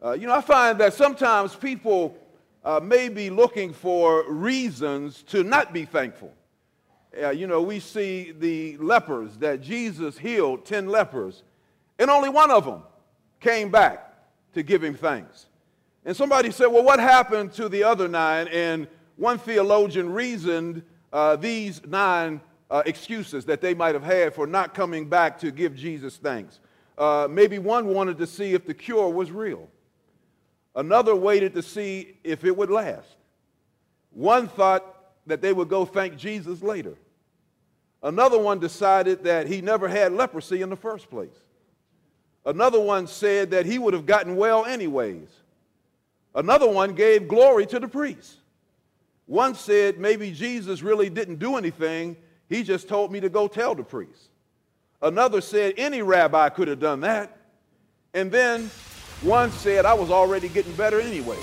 I find that sometimes people may be looking for reasons to not be thankful. We see the lepers that Jesus healed, 10 lepers, and only one of them came back to give him thanks. And somebody said, well, what happened to the other 9? And one theologian reasoned these 9 excuses that they might have had for not coming back to give Jesus thanks. Maybe one wanted to see if the cure was real. Another waited to see if it would last. One thought that they would go thank Jesus later. Another one decided that he never had leprosy in the first place. Another one said that he would have gotten well anyways. Another one gave glory to the priest. One said maybe Jesus really didn't do anything. He just told me to go tell the priest. Another said any rabbi could have done that. And then one said I was already getting better anyway.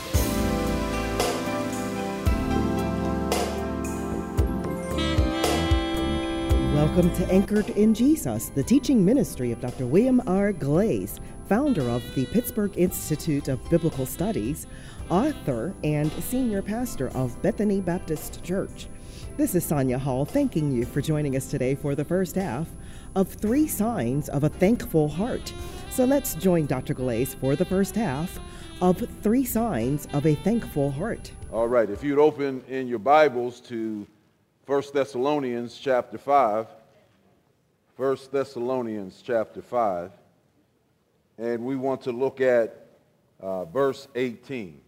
Welcome to Anchored in Jesus, the teaching ministry of Dr. William R. Glaze, founder of the Pittsburgh Institute of Biblical Studies, author and senior pastor of Bethany Baptist Church. This is Sonia Hall thanking you for joining us today for the first half of 3 Signs of a Thankful Heart. So let's join Dr. Glaze for the first half of 3 Signs of a Thankful Heart. All right, if you'd open in your Bibles to 1 Thessalonians chapter 5, 1 Thessalonians chapter 5, and we want to look at verse 18,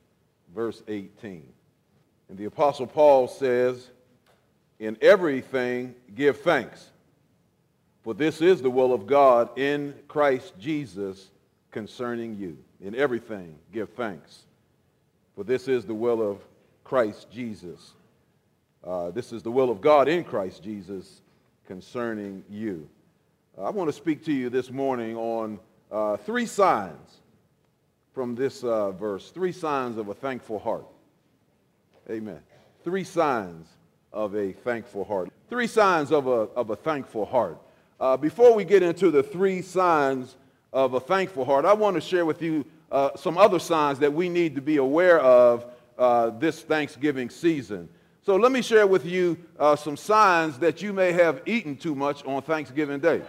And the Apostle Paul says, in everything give thanks, for this is the will of God in Christ Jesus concerning you. In everything give thanks, for this is the will of Christ Jesus. This is the will of God in Christ Jesus concerning you. I want to speak to you this morning on 3 signs from this verse, 3 signs of a thankful heart. Amen. 3 signs of a thankful heart. 3 signs of a thankful heart. Before we get into the 3 signs of a thankful heart, I want to share with you some other signs that we need to be aware of this Thanksgiving season. So let me share with you some signs that you may have eaten too much on Thanksgiving Day.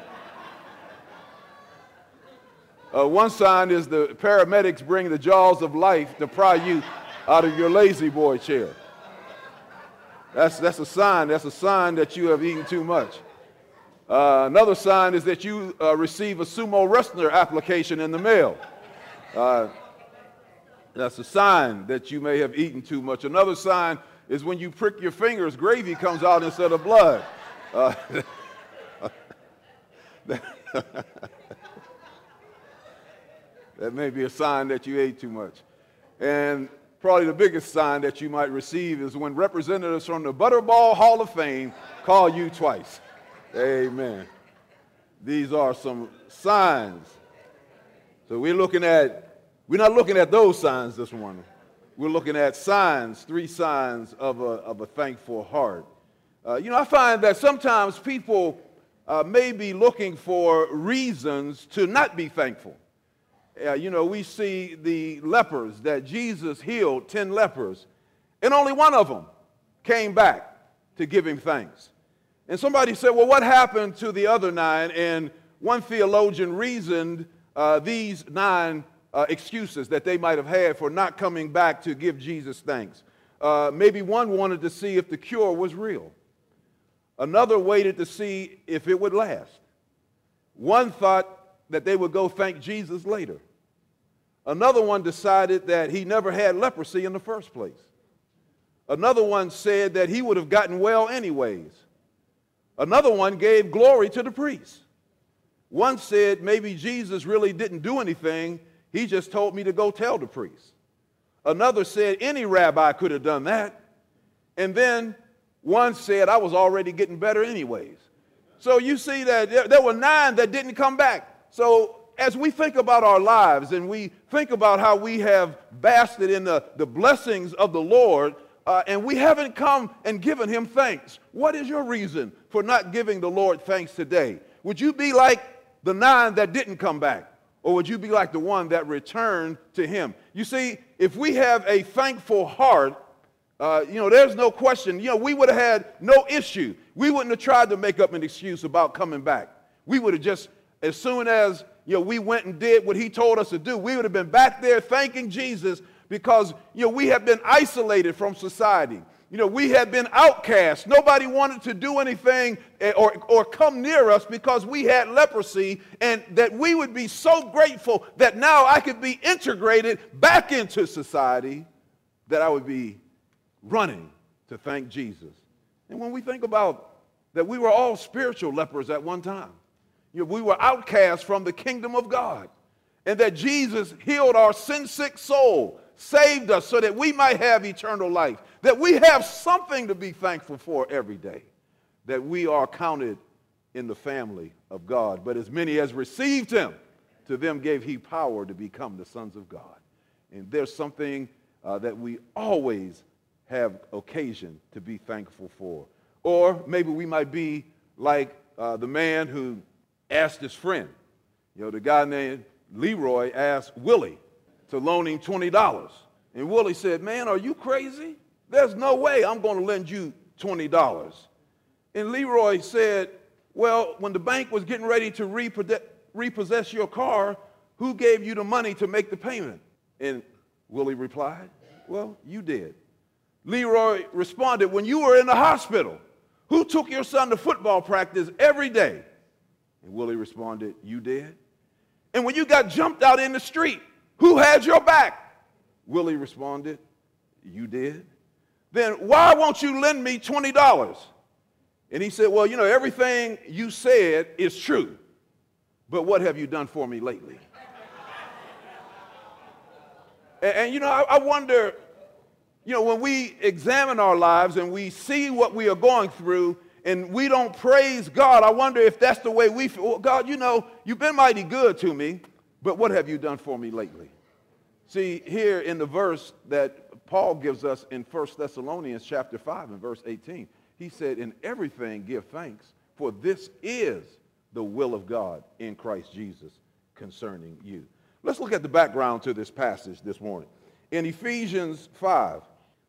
One sign is the paramedics bring the jaws of life to pry you out of your lazy boy chair. That's a sign. That's a sign that you have eaten too much. Another sign is that you receive a sumo wrestler application in the mail. That's a sign that you may have eaten too much. Another sign is when you prick your fingers, gravy comes out instead of blood. That may be a sign that you ate too much. And probably the biggest sign that you might receive is when representatives from the Butterball Hall of Fame call you twice. Amen. These are some signs. So we're not looking at those signs this morning. We're looking at signs, 3 signs of a thankful heart. I find that sometimes people may be looking for reasons to not be thankful. We see the lepers that Jesus healed, 10 lepers, and only one of them came back to give him thanks. And somebody said, well, what happened to the other 9? And one theologian reasoned these 9 excuses that they might have had for not coming back to give Jesus thanks. Maybe one wanted to see if the cure was real. Another waited to see if it would last. One thought that they would go thank Jesus later. Another one decided that he never had leprosy in the first place. Another one said that he would have gotten well anyways. Another one gave glory to the priest. One said maybe Jesus really didn't do anything. He just told me to go tell the priest. Another said any rabbi could have done that. And then one said I was already getting better anyways. So you see that there were 9 that didn't come back. So as we think about our lives and we think about how we have basted in the blessings of the Lord, and we haven't come and given him thanks, what is your reason for not giving the Lord thanks today? Would you be like the 9 that didn't come back? or would you be like the one that returned to him? You see, if we have a thankful heart, there's no question, we would have had no issue. We wouldn't have tried to make up an excuse about coming back. We would have just, as soon as, we went and did what he told us to do, we would have been back there thanking Jesus because, we have been isolated from society. We had been outcast. Nobody wanted to do anything or come near us because we had leprosy, and that we would be so grateful that now I could be integrated back into society, that I would be running to thank Jesus. And when we think about that, we were all spiritual lepers at one time. We were outcasts from the kingdom of God, and that Jesus healed our sin-sick soul, saved us so that we might have eternal life, that we have something to be thankful for every day, that we are counted in the family of God. But as many as received him, to them gave he power to become the sons of God. And there's something that we always have occasion to be thankful for. Or maybe we might be like the man who asked his friend. The guy named Leroy asked Willie to loan him $20. And Willie said, "Man, are you crazy? There's no way I'm going to lend you $20. And Leroy said, "Well, when the bank was getting ready to repossess your car, who gave you the money to make the payment?" And Willie replied, "Well, you did." Leroy responded, "When you were in the hospital, who took your son to football practice every day?" And Willie responded, "You did." "And when you got jumped out in the street, who had your back?" Willie responded, "You did." "Then why won't you lend me $20? And he said, "Well, everything you said is true, but what have you done for me lately?" and I wonder, when we examine our lives and we see what we are going through and we don't praise God, I wonder if that's the way we feel. "Well, God, you've been mighty good to me, but what have you done for me lately?" See, here in the verse that Paul gives us in 1 Thessalonians chapter 5 and verse 18, he said, "In everything give thanks, for this is the will of God in Christ Jesus concerning you." Let's look at the background to this passage this morning. In Ephesians 5,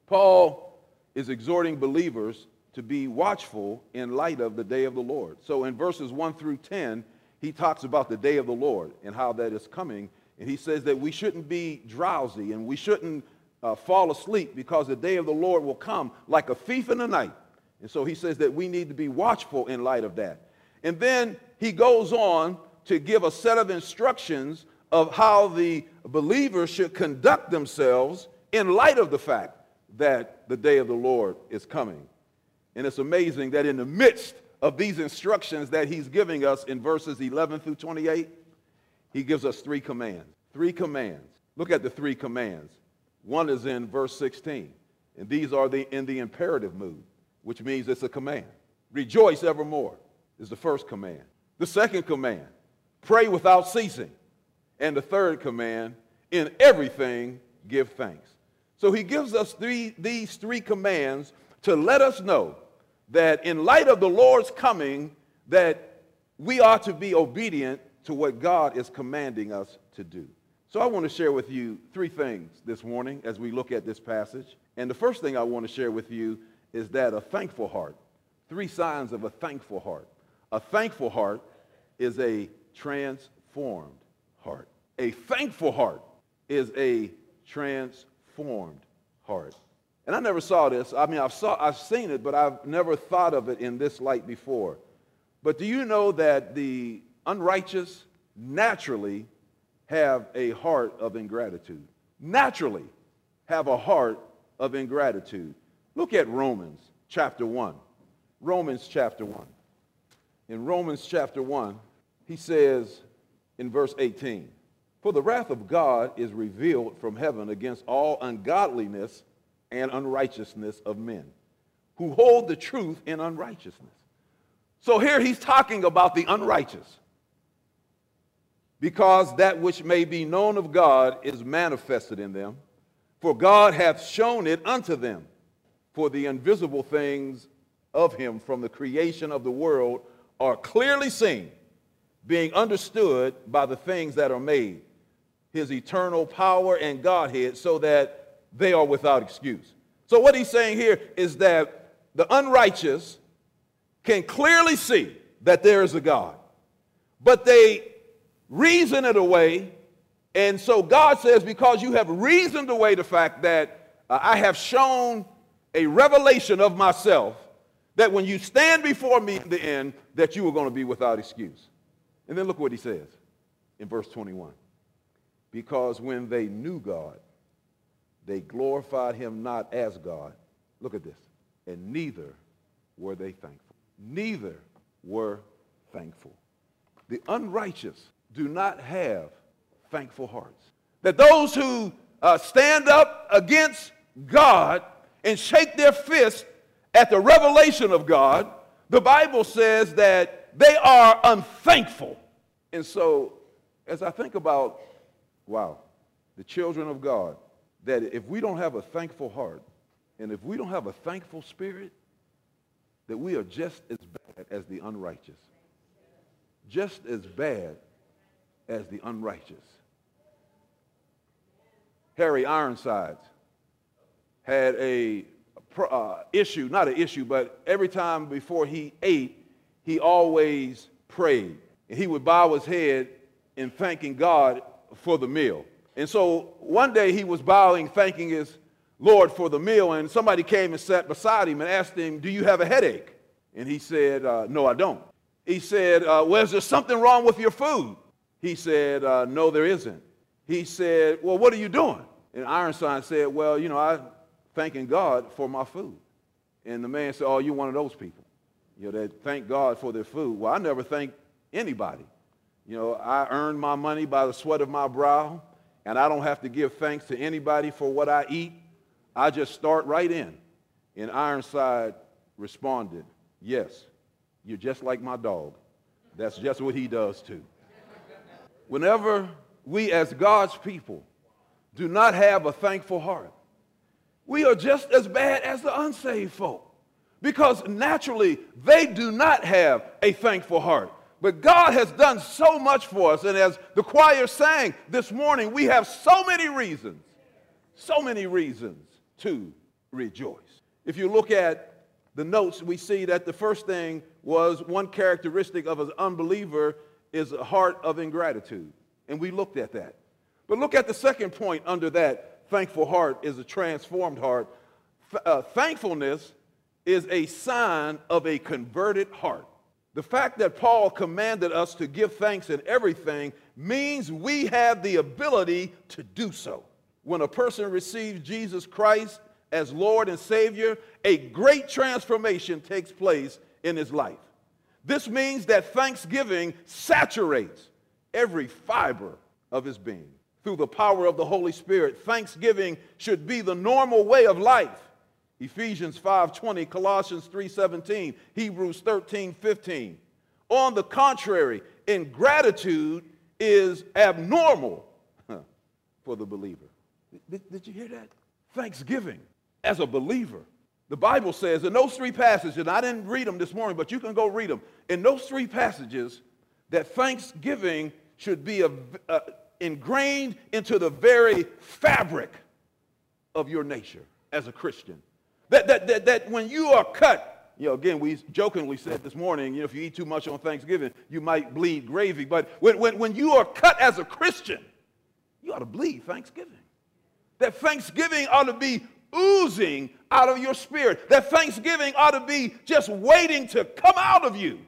Paul is exhorting believers to be watchful in light of the day of the Lord. So in verses 1 through 10, he talks about the day of the Lord and how that is coming. And he says that we shouldn't be drowsy and we shouldn't fall asleep, because the day of the Lord will come like a thief in the night. And so he says that we need to be watchful in light of that. And then he goes on to give a set of instructions of how the believers should conduct themselves in light of the fact that the day of the Lord is coming. And it's amazing that in the midst of these instructions that he's giving us in verses 11 through 28, he gives us 3 commands. 3 commands. Look at the 3 commands. One is in verse 16, and these are in the imperative mood, which means it's a command. Rejoice evermore is the first command. The second command, pray without ceasing. And the third command, in everything give thanks. So he gives us these 3 commands to let us know that in light of the Lord's coming, that we ought to be obedient to what God is commanding us to do. So I want to share with you 3 things this morning as we look at this passage. And the first thing I want to share with you is that a thankful heart. 3 signs of a thankful heart. A thankful heart is a transformed heart. A thankful heart is a transformed heart. And I never saw this. I mean, I've seen it, but I've never thought of it in this light before. But do you know that the unrighteous naturally have a heart of ingratitude? Naturally have a heart of ingratitude. Look at Romans chapter 1. Romans chapter 1. In Romans chapter 1, he says in verse 18, "For the wrath of God is revealed from heaven against all ungodliness and unrighteousness of men, who hold the truth in unrighteousness." So here he's talking about the unrighteous. "Because that which may be known of God is manifested in them, for God hath shown it unto them. For the invisible things of him from the creation of the world are clearly seen, being understood by the things that are made, his eternal power and Godhead, so that they are without excuse. So what he's saying here is that the unrighteous can clearly see that there is a God, but they reason it away. And so God says, because you have reasoned away the fact that I have shown a revelation of myself, that when you stand before me in the end, that you are going to be without excuse. And then look what he says in verse 21. Because when they knew God, they glorified him not as God. Look at this. And neither were they thankful. Neither were thankful. The unrighteous do not have thankful hearts. That those who stand up against God and shake their fist at the revelation of God, the Bible says that they are unthankful. And so, as I think about, wow, the children of God, that if we don't have a thankful heart, and if we don't have a thankful spirit, that we are just as bad as the unrighteous. Just as bad as the unrighteous. Harry Ironsides had a issue, not an issue, but every time before he ate, he always prayed. And he would bow his head in thanking God for the meal. And so one day he was bowing, thanking his Lord for the meal, and somebody came and sat beside him and asked him, do you have a headache? And he said, no, I don't. He said, well, is there something wrong with your food? He said, no, there isn't. He said, well, what are you doing? And Ironside said, well, you know, I'm thanking God for my food. And the man said, oh, you're one of those people, you know, that thank God for their food. Well, I never thank anybody. You know, I earn my money by the sweat of my brow, and I don't have to give thanks to anybody for what I eat. I just start right in. And Ironside responded, yes, you're just like my dog. That's just what he does too. Whenever we as God's people do not have a thankful heart, we are just as bad as the unsaved folk, because naturally they do not have a thankful heart. But God has done so much for us, and as the choir sang this morning, we have so many reasons to rejoice. If you look at the notes, we see that the first thing was one characteristic of an unbeliever is a heart of ingratitude, and we looked at that. But look at the second point under that thankful heart is a transformed heart. Thankfulness is a sign of a converted heart. The fact that Paul commanded us to give thanks in everything means we have the ability to do so. When a person receives Jesus Christ as Lord and Savior, a great transformation takes place in his life. This means that thanksgiving saturates every fiber of his being. Through the power of the Holy Spirit, thanksgiving should be the normal way of life. Ephesians 5:20, Colossians 3:17, Hebrews 13:15. On the contrary, ingratitude is abnormal for the believer. Did you hear that? Thanksgiving as a believer. The Bible says in those three passages, and I didn't read them this morning, but you can go read them. In those three passages, that thanksgiving should be ingrained into the very fabric of your nature as a Christian. That when you are cut, you know, again, we jokingly said this morning, you know, if you eat too much on Thanksgiving, you might bleed gravy. But when you are cut as a Christian, you ought to bleed Thanksgiving. That Thanksgiving ought to be oozing out of your spirit. That Thanksgiving ought to be just waiting to come out of you.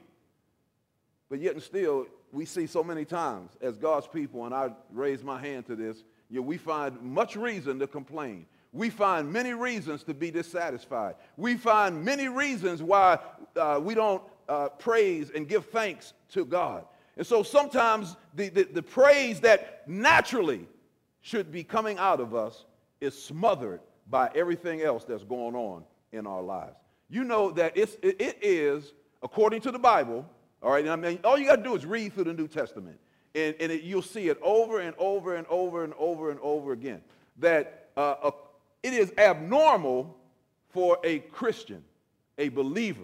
But yet and still, we see so many times as God's people, and I raise my hand to this, you know, we find much reason to complain. We find many reasons to be dissatisfied. We find many reasons why we don't praise and give thanks to God. And so sometimes the praise that naturally should be coming out of us is smothered by everything else that's going on in our lives. You know that it is, according to the Bible, all right, and I mean, all you got to do is read through the New Testament, and you'll see it over and over and over and over and over again, that it is abnormal for a Christian, a believer,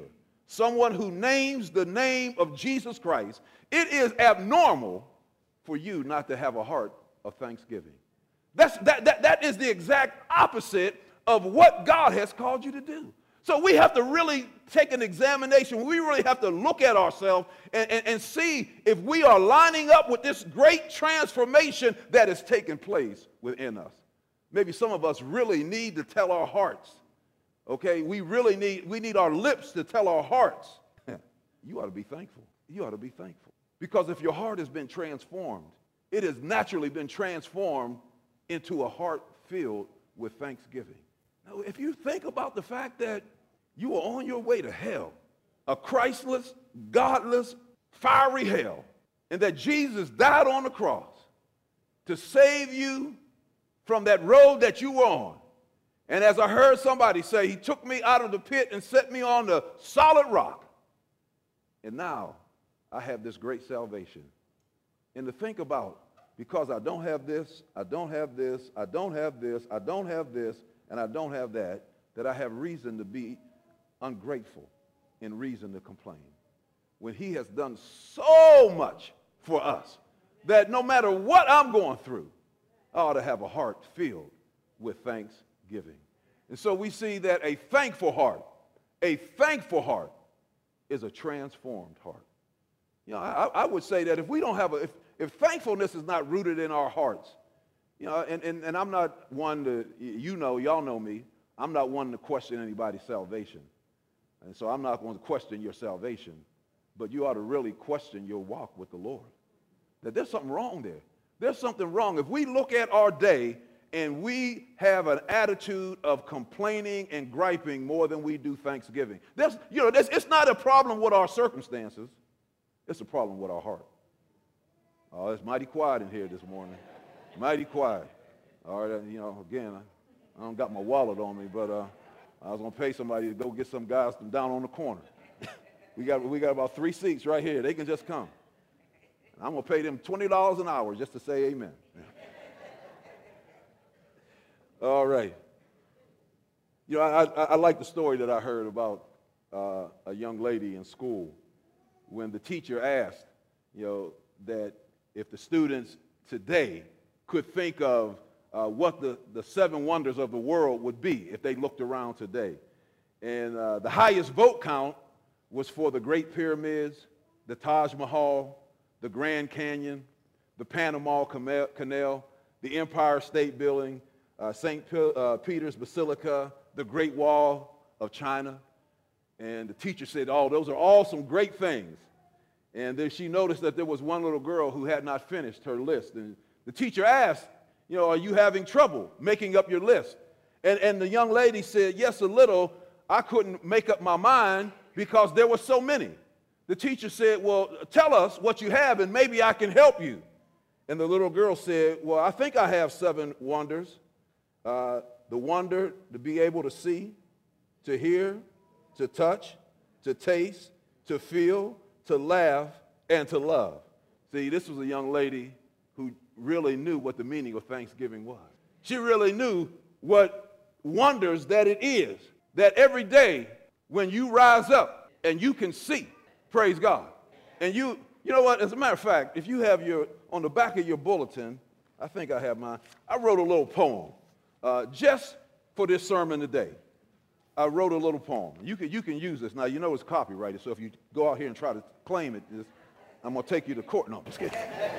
someone who names the name of Jesus Christ, it is abnormal for you not to have a heart of thanksgiving. That is the exact opposite of what God has called you to do. So we have to really take an examination. We really have to look at ourselves and see if we are lining up with this great transformation that is taking place within us. Maybe some of us really need to tell our hearts, okay? We need our lips to tell our hearts, you ought to be thankful. You ought to be thankful. Because if your heart has been transformed, it has naturally been transformed into a heart filled with thanksgiving. Now, if you think about the fact that you are on your way to hell, a Christless, godless, fiery hell, and that Jesus died on the cross to save you from that road that you were on. And as I heard somebody say, he took me out of the pit and set me on the solid rock. And now I have this great salvation. And to think about, because I don't have this, I don't have this, I don't have this, I don't have this, and I don't have that, that I have reason to be ungrateful and reason to complain. When he has done so much for us that no matter what I'm going through, I ought to have a heart filled with thanksgiving. And so we see that a thankful heart is a transformed heart. You know, I would say that if we don't have if thankfulness is not rooted in our hearts, you know, and I'm not one to, y'all know me, I'm not one to question anybody's salvation. And so I'm not going to question your salvation, but you ought to really question your walk with the Lord. That there's something wrong there. There's something wrong. If we look at our day and we have an attitude of complaining and griping more than we do thanksgiving, it's not a problem with our circumstances. It's a problem with our heart. Oh, it's mighty quiet in here this morning. Mighty quiet. All right, again, I don't got my wallet on me, but I was going to pay somebody to go get some guys from down on the corner. we got about 3 seats right here. They can just come. I'm going to pay them $20 an hour just to say amen. All right. I like the story that I heard about a young lady in school when the teacher asked, that if the students today could think of what the 7 wonders of the world would be if they looked around today. And the highest vote count was for the Great Pyramids, the Taj Mahal, the Grand Canyon, the Panama Canal, the Empire State Building, St. Peter's Basilica, the Great Wall of China. And the teacher said, those are all some great things. And then she noticed that there was one little girl who had not finished her list. And the teacher asked, are you having trouble making up your list? And the young lady said, yes, a little. I couldn't make up my mind because there were so many. The teacher said, well, tell us what you have and maybe I can help you. And the little girl said, well, I think I have 7 wonders. The wonder to be able to see, to hear, to touch, to taste, to feel, to laugh, and to love. See, this was a young lady who really knew what the meaning of Thanksgiving was. She really knew what wonders that it is, that every day when you rise up and you can see, praise God, and you know what, as a matter of fact, if you have on the back of your bulletin, I think I have mine, I wrote a little poem just for this sermon today. I wrote a little poem. You can use this. Now, it's copyrighted, so if you go out here and try to claim it, I'm going to take you to court. No, I'm just kidding.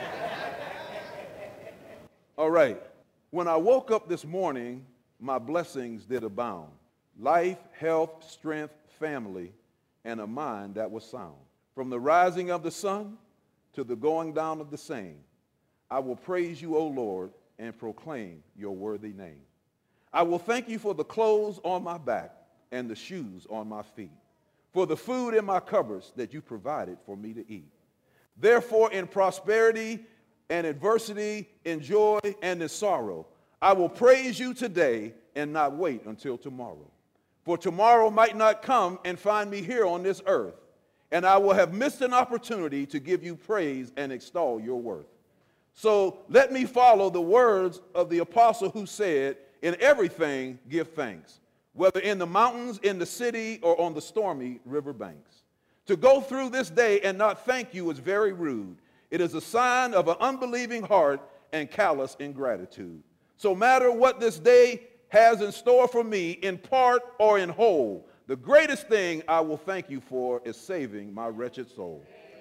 All right. When I woke up this morning, my blessings did abound. Life, health, strength, family, and a mind that was sound. From the rising of the sun to the going down of the same, I will praise you, O Lord, and proclaim your worthy name. I will thank you for the clothes on my back and the shoes on my feet, for the food in my cupboards that you provided for me to eat. Therefore, in prosperity and adversity, in joy and in sorrow, I will praise you today and not wait until tomorrow. For tomorrow might not come and find me here on this earth, and I will have missed an opportunity to give you praise and extol your worth. So let me follow the words of the apostle who said, in everything give thanks, whether in the mountains, in the city, or on the stormy riverbanks. To go through this day and not thank you is very rude. It is a sign of an unbelieving heart and callous ingratitude. So matter what this day has in store for me, in part or in whole, the greatest thing I will thank you for is saving my wretched soul.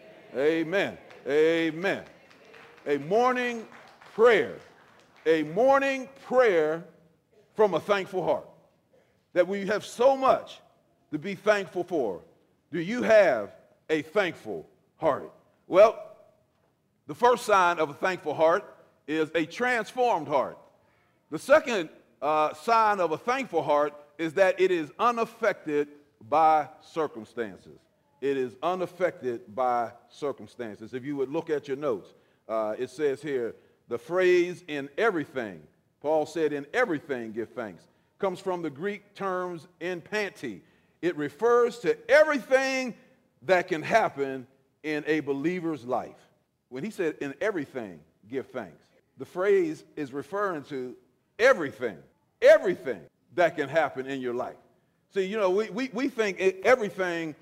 Amen. Amen. A morning prayer. A morning prayer from a thankful heart. That we have so much to be thankful for. Do you have a thankful heart? Well, the first sign of a thankful heart is a transformed heart. The second sign of a thankful heart is that it is unaffected by circumstances. It is unaffected by circumstances. If you would look at your notes, it says here, the phrase in everything, Paul said in everything give thanks, comes from the Greek terms in panti. It refers to everything that can happen in a believer's life. When he said in everything give thanks, the phrase is referring to everything that can happen in your life. See, you know, we think everything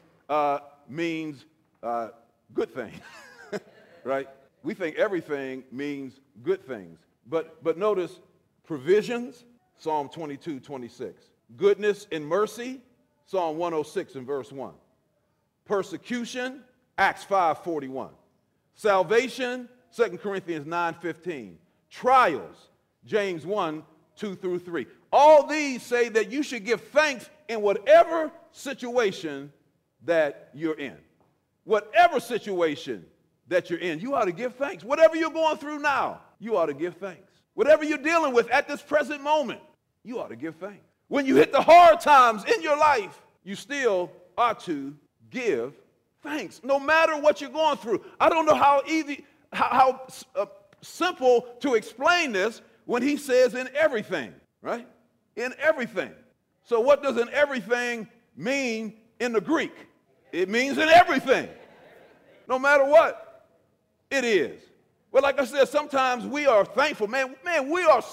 means good things, right? We think everything means good things. But notice provisions, Psalm 22:26. Goodness and mercy, Psalm 106 and verse 1. Persecution, Acts 5:41. Salvation, 2 Corinthians 9:15. Trials, James 1:2-3. All these say that you should give thanks in whatever situation that you're in. Whatever situation that you're in, you ought to give thanks. Whatever you're going through now, you ought to give thanks. Whatever you're dealing with at this present moment, you ought to give thanks. When you hit the hard times in your life, you still ought to give thanks, no matter what you're going through. I don't know how easy, how simple to explain this when he says in everything, right? In everything. So what does in everything mean in the Greek? It means in everything, no matter what it is. Well, like I said, sometimes we are thankful. Man, we are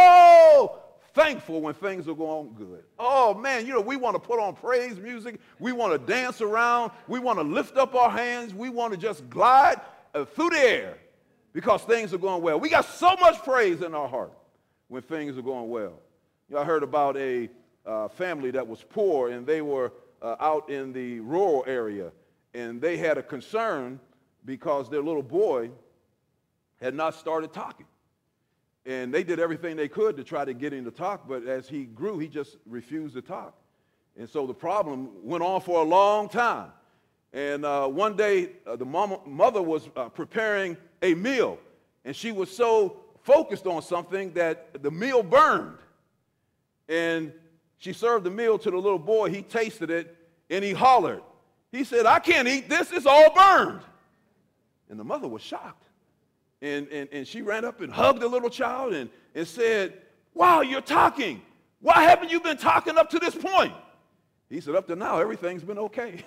so thankful when things are going good. Oh, man, you know, we want to put on praise music. We want to dance around. We want to lift up our hands. We want to just glide through the air because things are going well. We got so much praise in our heart when things are going well. You know, I heard about a family that was poor, and they were out in the rural area, and they had a concern because their little boy had not started talking. And they did everything they could to try to get him to talk, but as he grew, he just refused to talk. And so the problem went on for a long time. And one day, the mother was preparing a meal, and she was so focused on something that the meal burned. And she served the meal to the little boy. He tasted it, and he hollered. He said, "I can't eat this. It's all burned." And the mother was shocked. And she ran up and hugged the little child and said, "Wow, you're talking. Why haven't you been talking up to this point?" He said, "Up to now, everything's been okay."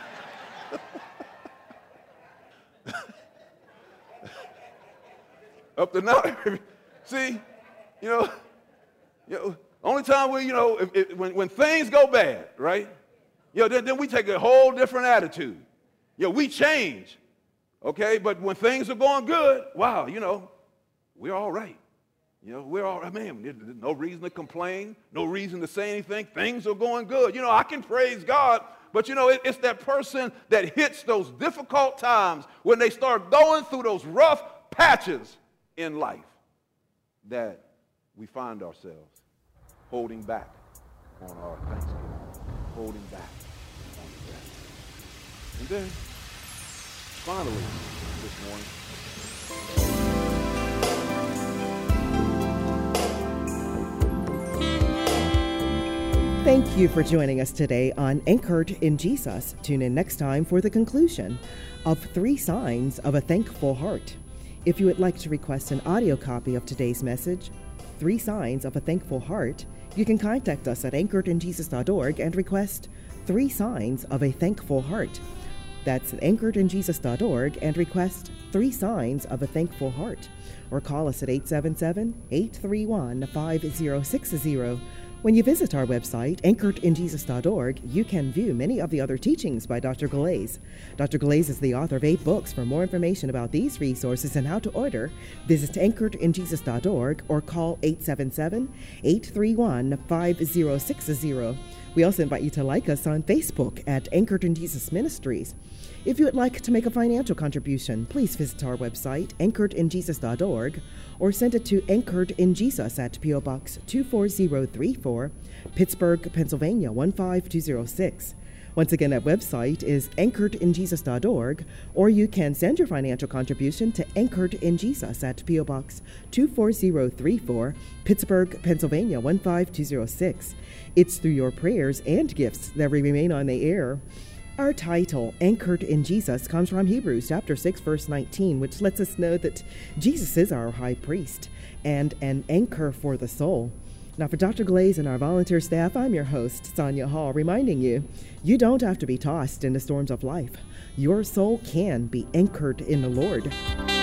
Up to now, see, you know, only time when things go bad, right? Then we take a whole different attitude. We change. Okay, but when things are going good, wow, we're all right. We're all right, man. There's no reason to complain, no reason to say anything. Things are going good. I can praise God, but it's that person that hits those difficult times when they start going through those rough patches in life that we find ourselves holding back on our Thanksgiving, holding back on the rest. And then, finally, this morning, thank you for joining us today on Anchored in Jesus. Tune in next time for the conclusion of 3 Signs of a Thankful Heart. If you would like to request an audio copy of today's message, 3 Signs of a Thankful Heart, you can contact us at anchoredinjesus.org and request 3 Signs of a Thankful Heart. That's anchoredinjesus.org and request 3 Signs of a Thankful Heart. Or call us at 877-831-5060. When you visit our website, anchoredinjesus.org, you can view many of the other teachings by Dr. Glaze. Dr. Glaze is the author of 8 books. For more information about these resources and how to order, visit anchoredinjesus.org or call 877-831-5060. We also invite you to like us on Facebook at Anchored in Jesus Ministries. If you would like to make a financial contribution, please visit our website, anchoredinjesus.org, or send it to Anchored in Jesus at P.O. Box 24034, Pittsburgh, Pennsylvania 15206. Once again, that website is anchoredinjesus.org, or you can send your financial contribution to Anchored in Jesus at P.O. Box 24034, Pittsburgh, Pennsylvania 15206. It's through your prayers and gifts that we remain on the air. Our title, Anchored in Jesus, comes from Hebrews chapter 6, verse 19, which lets us know that Jesus is our high priest and an anchor for the soul. Now, for Dr. Glaze and our volunteer staff, I'm your host, Sonia Hall, reminding you, you don't have to be tossed in the storms of life. Your soul can be anchored in the Lord.